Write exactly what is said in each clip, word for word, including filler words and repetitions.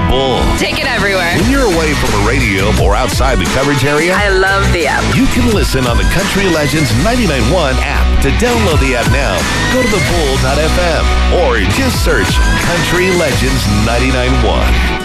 Bull. Take it everywhere. When you're away from a radio or outside the coverage area, I love the app. you can listen on the Country Legends ninety-nine point one app. To download the app now, go to the bull dot f m or just search Country Legends ninety-nine point one.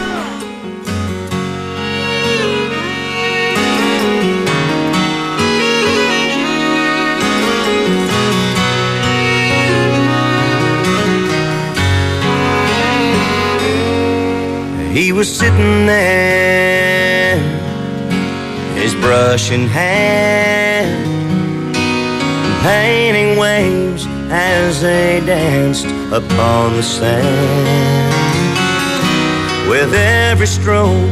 He was sitting there, his brush in hand, painting waves as they danced upon the sand. With every stroke,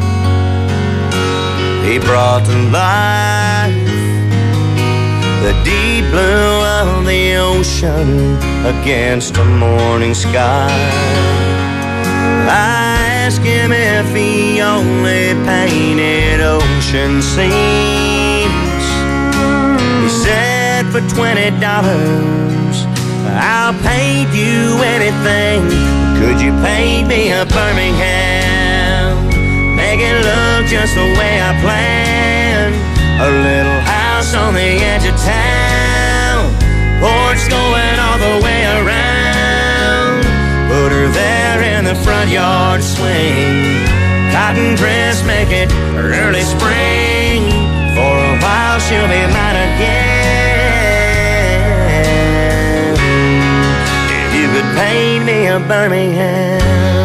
he brought to life the deep blue of the ocean against a morning sky. I asked him if he only painted ocean scenes. He said, for twenty dollars, I'll paint you anything. Could you paint me a Birmingham? Make it look just the way I planned. A little house on the edge of town, porch going all the way around. Put her there in the front yard swing. Cotton dress, make it early spring. For a while she'll be mine again. If you could paint me a Birmingham.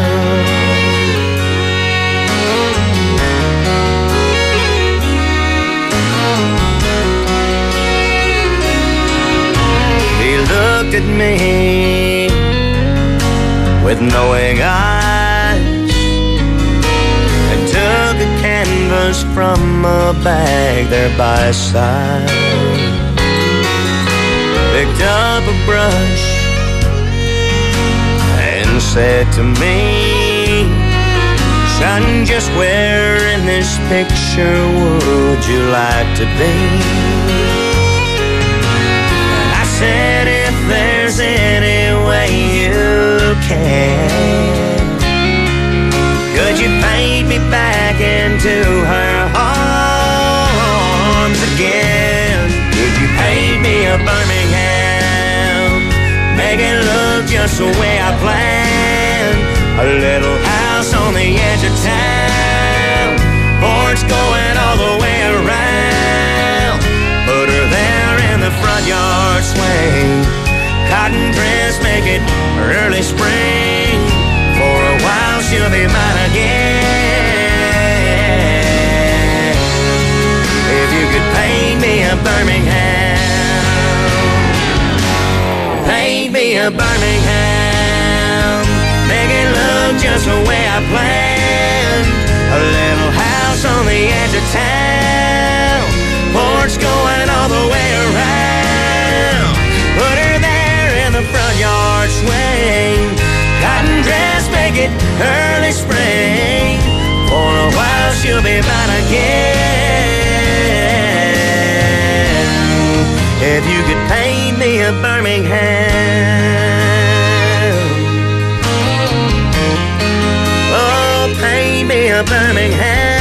He looked at me with knowing eyes and took a canvas from a bag there by his side. Picked up a brush and said to me, son, just where in this picture would you like to be? And I said, if there's any way you can, could you paint me back into her arms again? Could you paint me a Birmingham? Make it look just the way I planned. A little house on the edge of town, porch going all the way around. Put her there in the front yard swing. Cotton dress, make it early spring. For a while she'll be mine again. If you could paint me a Birmingham, paint me a Birmingham. Make it look just the way I planned. A little house on the edge of town, porch going all the way around. Put her there in the front yard swing. Cotton dress, make it early spring. For a while she'll be mine again. If you could paint me a Birmingham, oh, paint me a Birmingham.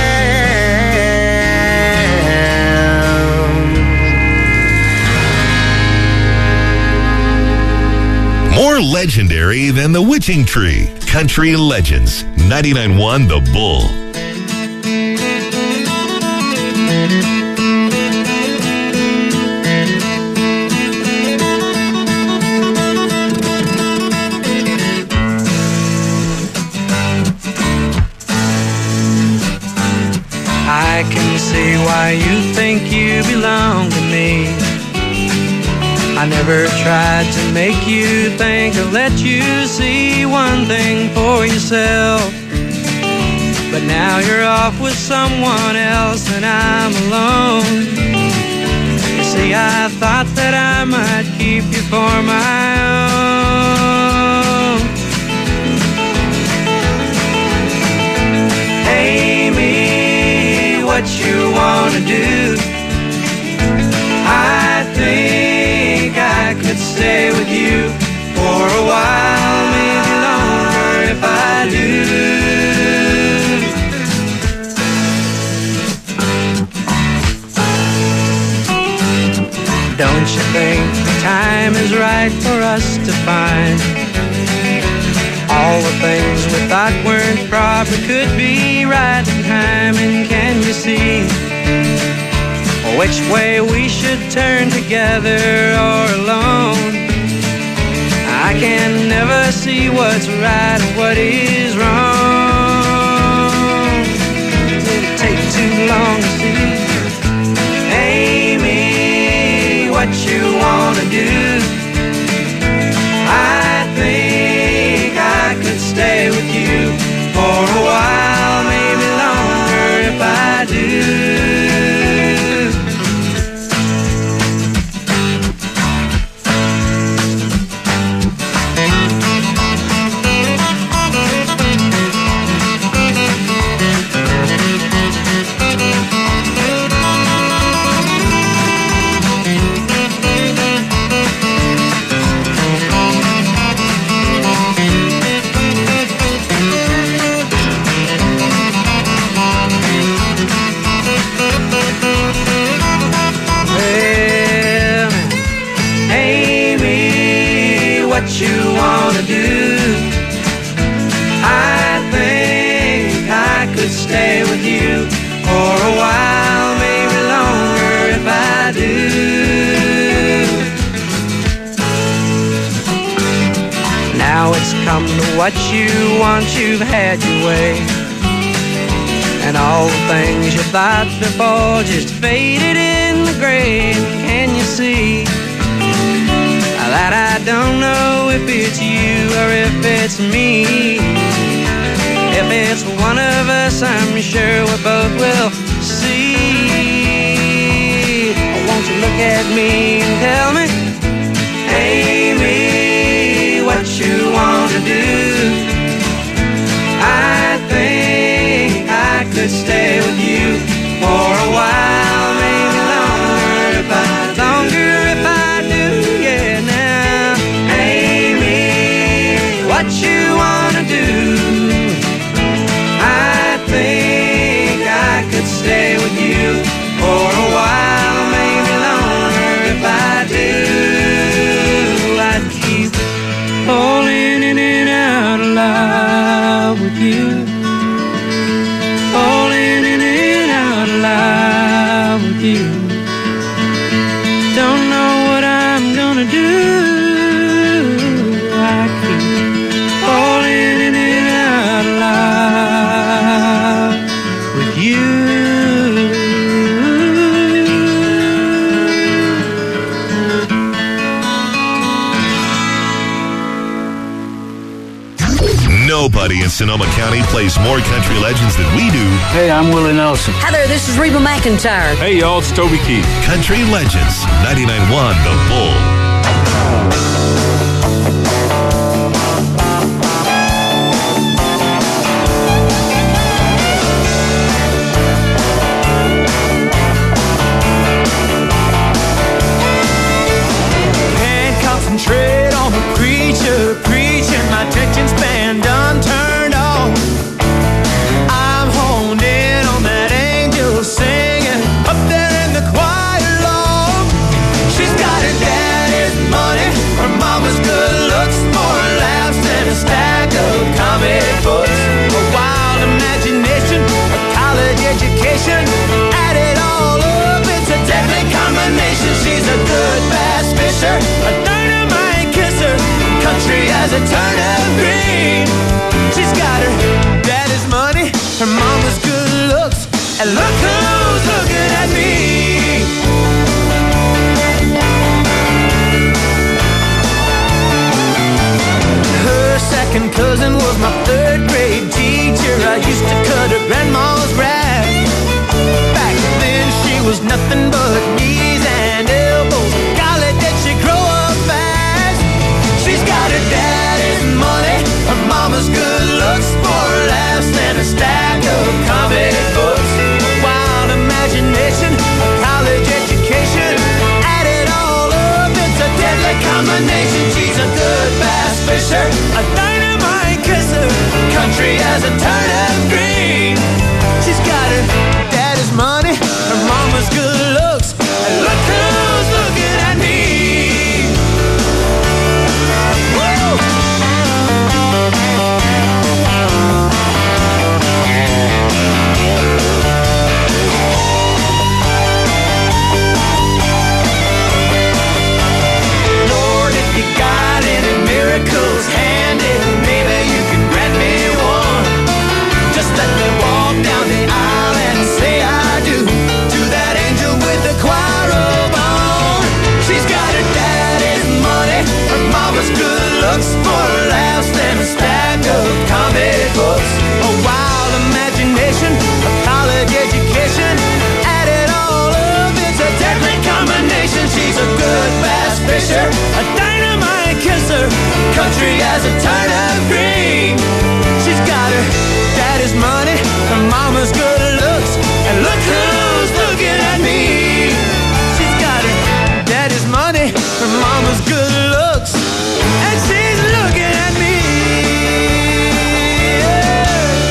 More legendary than the Witching Tree. Country Legends ninety-nine point one The Bull. I can see why you think you belong to me. I never tried to make you think or let you see one thing for yourself. But now you're off with someone else and I'm alone. You see, I thought that I might keep you for my own. Hey, me, what you wanna do? I think I could stay with you for a while, maybe longer if I do. think the time is right for us to find all the things we thought weren't proper could be right in time. And can you see which way we should turn, together or alone? I can never see what's right and what is wrong. Did it take too long to see? Amy, what you wanna do? I think I could stay with you for a while, maybe longer if I do. What you wanna do? I think I could stay with you for a while, maybe longer if I do. Now it's come to what you want, you've had your way, and all the things you thought before just faded in the grave. Can you see that I don't know if it's you or if it's me? If it's one of us, I'm sure we both will see. Won't you look at me and tell me, Amy, what you wanna do? I think I could stay with you for a while, maybe longer if I longer if I what you wanna do? I think I could stay with you for a while, maybe longer if I do. I'd keep falling in and out of love with you, falling in and out of love with you. Don't know what I'm gonna do. I keep falling in and out of love with you. Nobody in Sonoma County plays more country legends than we do. Hey, I'm Willie Nelson. Hi there, this is Reba McEntire. Hey, y'all, it's Toby Keith. Country Legends, ninety-nine point one The Bull. Concentrate on the preacher preaching, my attention span done turned on. I'm honed in on that angel singing up there in the choir loft. She's got her daddy's money, her mama's good looks, more laughs than a stack of comic books. A wild imagination, a college education, add it all up, it's a deadly combination. She's a good bass fisher, a country as a turnip green. She's got her daddy's money, her mama's good looks, and look who's looking at me. Her second cousin was my third grade teacher. I used to cut her grandma's grass. Back then she was nothing but knees and elbows. Golly, did she grow up fast. She's got her daddy's money, her mama's good looks, more laughs than a stack of comic books. Wild imagination, a college education, add it all up, it's a deadly combination. She's a good bass fisher, a dynamite kisser, country as a turnip green. looks, more laughs than a stack of comic books. A wild imagination, a college education, add it all up, it's a deadly combination. She's a good bass fisher, a dynamite kisser, country as a turnip green. She's got her daddy's money, her mama's good looks, and look who's looking at me. She's got her daddy's money, her mama's good looks, and she's looking at me. Yeah,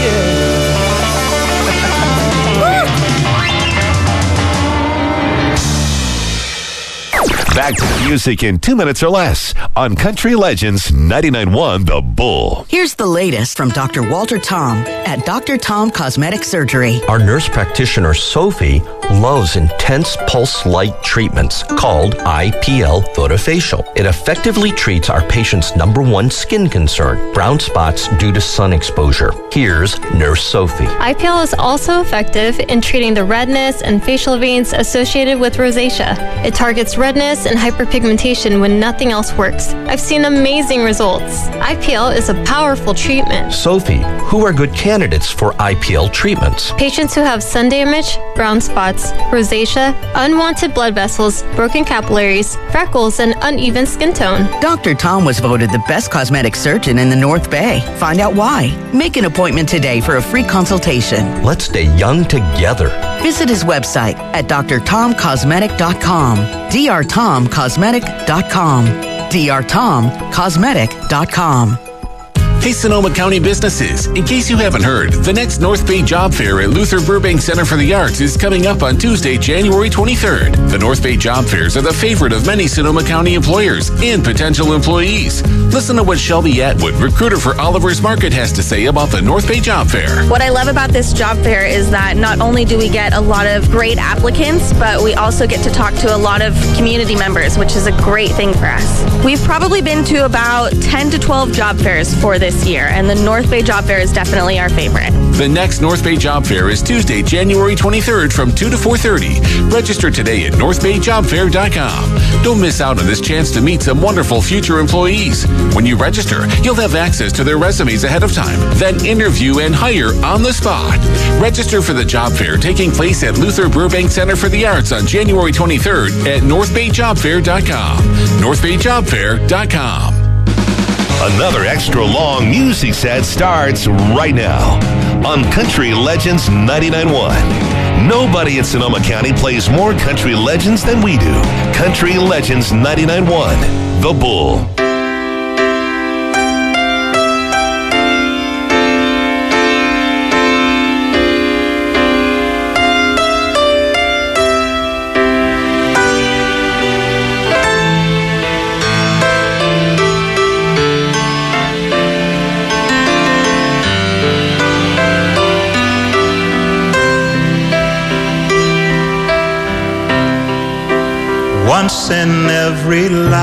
yeah. Back to the music in two minutes or less on Country Legends ninety-nine point one The Bull. Here's the latest from Doctor Walter Tom at Doctor Tom Cosmetic Surgery. Our nurse practitioner, Sophie, loves intense pulse light treatments called I P L Photofacial. It effectively treats our patient's number one skin concern, brown spots due to sun exposure. Here's Nurse Sophie. I P L is also effective in treating the redness and facial veins associated with rosacea. It targets redness and hyperpigmentation when nothing else works. I've seen amazing results. I P L is a powerful treatment. Sophie, who are good candidates for I P L treatments? Patients who have sun damage, brown spots, rosacea, unwanted blood vessels, broken capillaries, freckles, and uneven skin tone. Doctor Tom was voted the best cosmetic surgeon in the North Bay. Find out why. Make an appointment today for a free consultation. Let's stay young together. Visit his website at d r tom cosmetic dot com. d r tom cosmetic dot com. d r tom cosmetic dot com. Hey, Sonoma County businesses. In case you haven't heard, the next North Bay Job Fair at Luther Burbank Center for the Arts is coming up on Tuesday, January twenty-third. The North Bay Job Fairs are the favorite of many Sonoma County employers and potential employees. Listen to what Shelby Atwood, recruiter for Oliver's Market, has to say about the North Bay Job Fair. What I love about this job fair is that not only do we get a lot of great applicants, but we also get to talk to a lot of community members, which is a great thing for us. We've probably been to about ten to twelve job fairs for this year, and the North Bay Job Fair is definitely our favorite. The next North Bay Job Fair is Tuesday, January twenty-third from two to four thirty. Register today at north bay job fair dot com. Don't miss out on this chance to meet some wonderful future employees. When you register, you'll have access to their resumes ahead of time, then interview and hire on the spot. Register for the job fair taking place at Luther Burbank Center for the Arts on January twenty-third at north bay job fair dot com. north bay job fair dot com. Another extra long music set starts right now on Country Legends ninety-nine point one. Nobody in Sonoma County plays more country legends than we do. Country Legends ninety-nine point one, The Bull. Once in every life,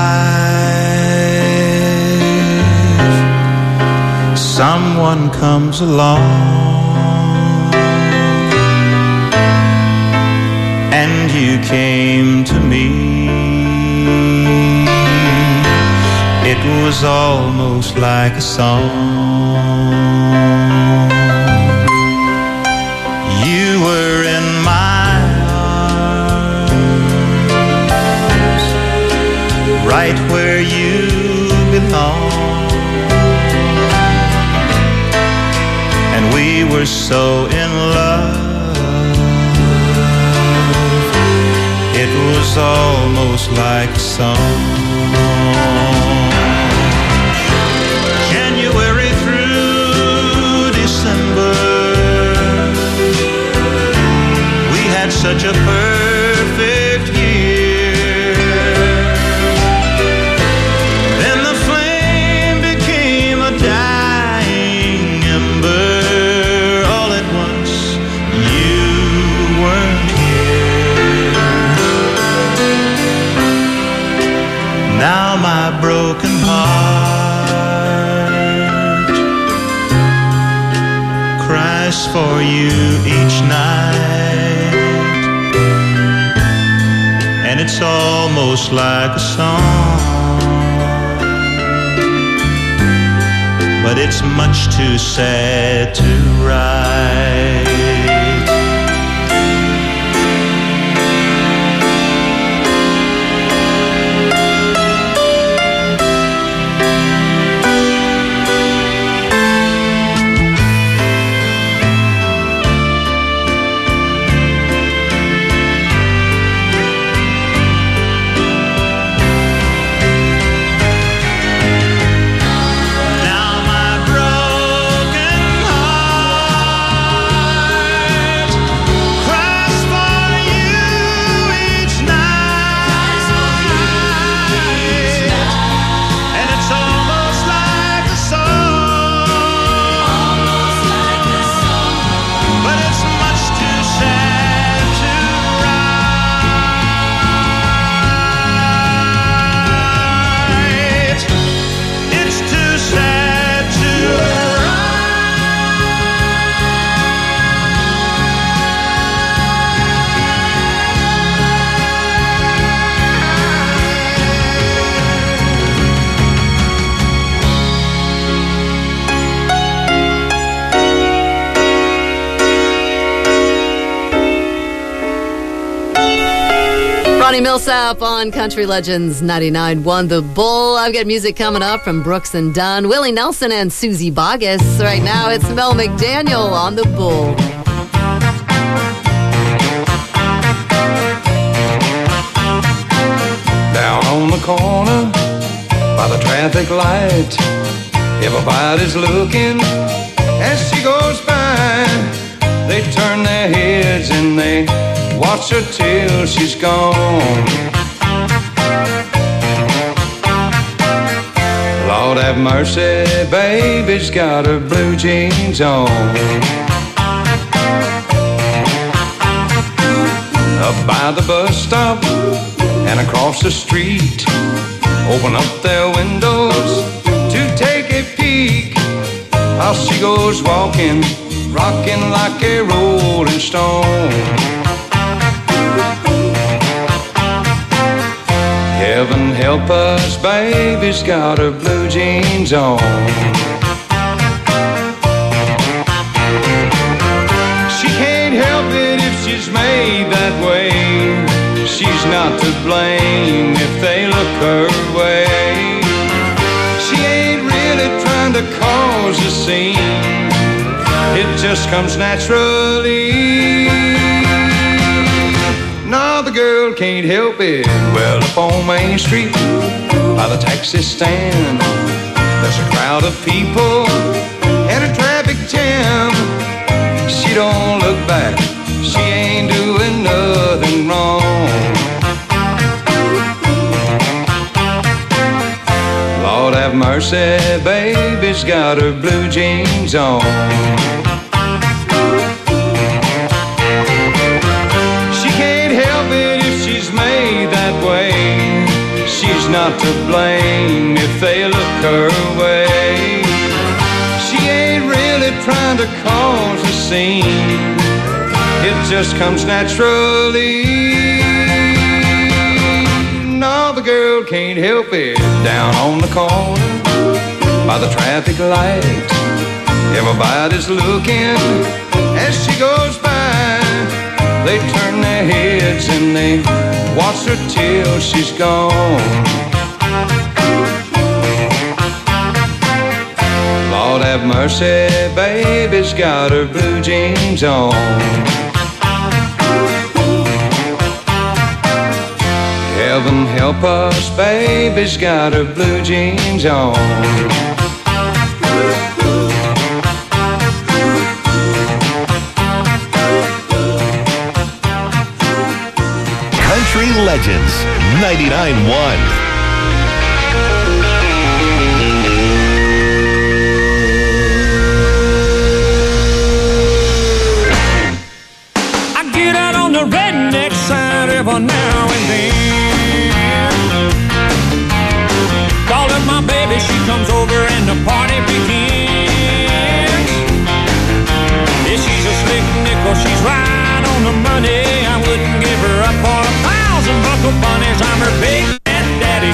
someone comes along, and you came to me. It was almost like a song. You were in my right where you belong, and we were so in love, it was almost like a song. January through December, we had such a perfect year. Now my broken heart cries for you each night, and it's almost like a song. but it's much too sad to write. Ronnie Millsap on Country Legends ninety-nine point one The Bull. I've got music coming up from Brooks and Dunn, Willie Nelson, and Susie Boggess. Right now, it's Mel McDaniel on The Bull. Down on the corner by the traffic light, everybody's looking as she goes by. They turn their heads and they watch her till she's gone. Lord have mercy, baby's got her blue jeans on. Up by the bus stop and across the street, open up their windows to take a peek. How she goes walking, rocking like a rolling stone. Heaven help us, baby's got her blue jeans on. She can't help it if she's made that way. She's not to blame if they look her way. She ain't really trying to cause a scene, it just comes naturally. No, the girl can't help it. Well, up on Main Street, by the taxi stand, there's a crowd of people and a traffic jam. She don't look back, she ain't doing nothing wrong. Lord have mercy, baby's got her blue jeans on. She's not to blame if they look her way. She ain't really trying to cause a scene, it just comes naturally. No, the girl can't help it. Down on the corner by the traffic light, everybody's looking as she goes by. They turn their heads and they watch her till she's gone. Lord have mercy, baby's got her blue jeans on. Heaven help us, baby's got her blue jeans on. Country Legends ninety-nine point one. Redneck side every now and then. Call up my baby, she comes over and the party begins. Yeah, she's a slick nickel, she's right on the money. I wouldn't give her up for a thousand buckle bunnies. I'm her big fat daddy.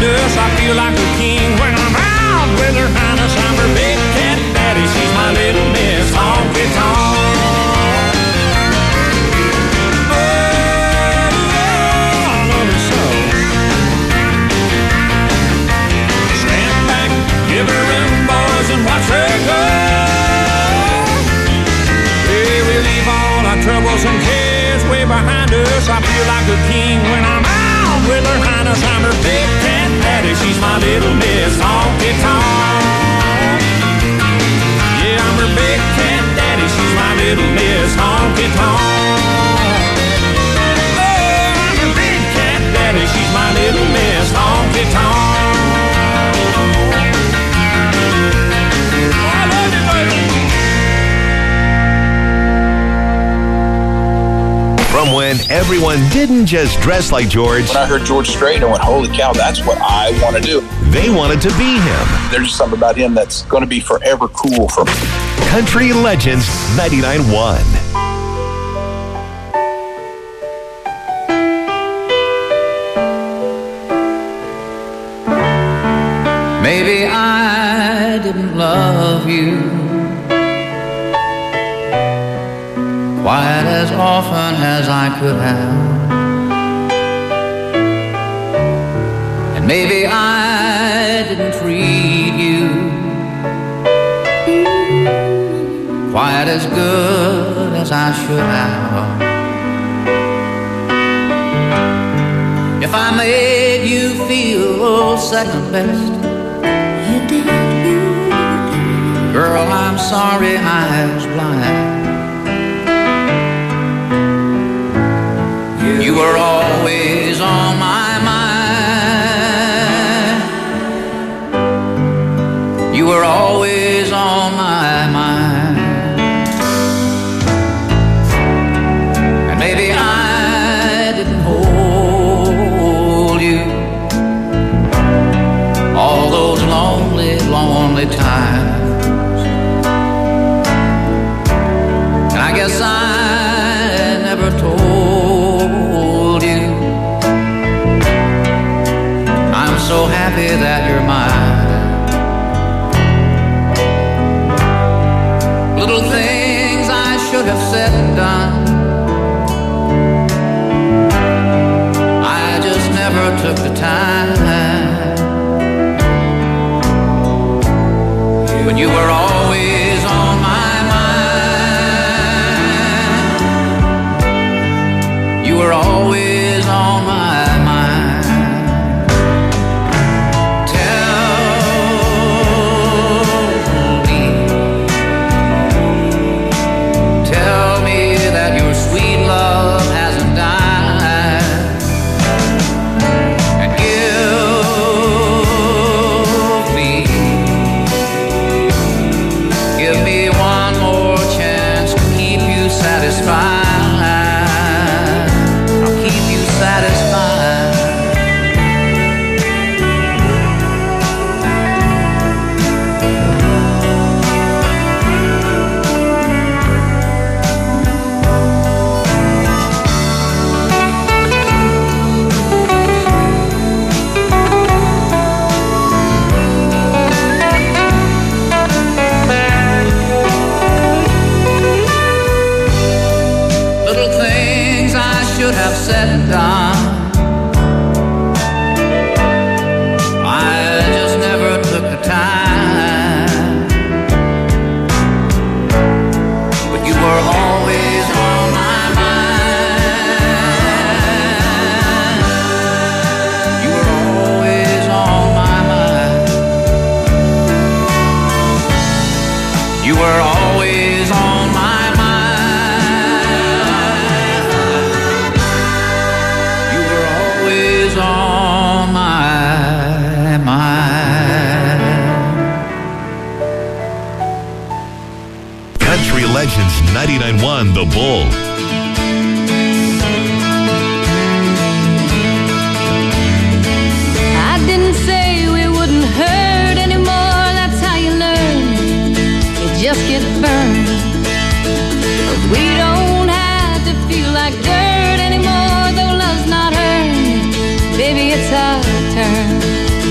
us. I feel like a king when I'm out with her highness. I'm her big cat daddy. She's my little miss honky tonk. Give her room, boys, and watch her go. Hey, we leave all our troubles and cares way behind us. I feel like a king when I'm out with her highness. I'm her big cat daddy. She's my little miss honky tonk. Yeah, I'm her big cat daddy. She's my little miss honky tonk. Oh, I'm her big cat daddy. She's my little miss honky tonk. From when everyone didn't just dress like George. When I heard George Strait, I went, holy cow, that's what I want to do. They wanted to be him. There's just something about him that's going to be forever cool for me. Country Legends ninety-nine point one. Maybe I didn't love you quite as often as I could have, and maybe I didn't treat you quite as good as I should have. If I made you feel second best, you did, you did. Girl, I'm sorry I was blind. You were always on my mind. You were always on my mind. And maybe I didn't hold you all those lonely, lonely times. And I guess I never told so happy that you're mine. Little things I should have said and done, I just never took the time. But you were always on my mind. You were always on my said and done, I just never took the time. But you were always on my mind. You were always on my mind. You were always on my mind. On my mind. Country Legends ninety-nine point one The Bull. I didn't say we wouldn't hurt anymore. That's how you learn. You just get burned. But we don't have to feel like dirt anymore, though love's not earned. Baby, it's our turn.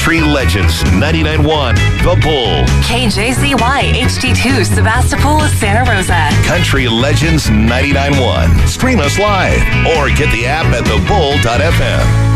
Country Legends ninety-nine point one, The Bull. K J Z Y H D two, Sebastopol, Santa Rosa. Country Legends ninety-nine point one. Stream us live or get the app at the bull dot f m.